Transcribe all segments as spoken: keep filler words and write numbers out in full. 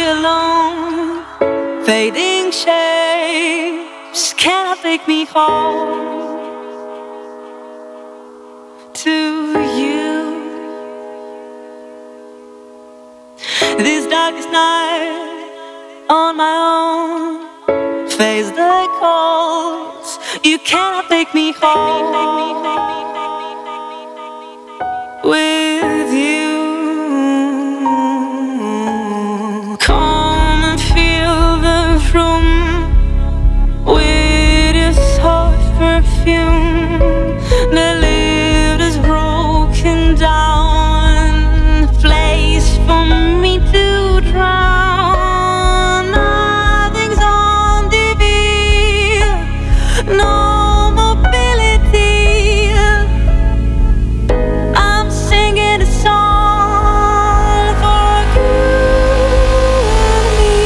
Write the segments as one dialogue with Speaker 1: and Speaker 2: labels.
Speaker 1: alone. Fading shapes cannot make me whole to you. This darkest night on my own, face the cold. You cannot make me whole with you. Come and fill the room with your soft perfume. The lid is broken down, a place for me to drown. Nothing's on T V, no mobility. I'm singing a song for you and me.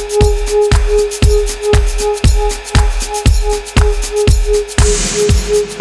Speaker 1: We'll be right back.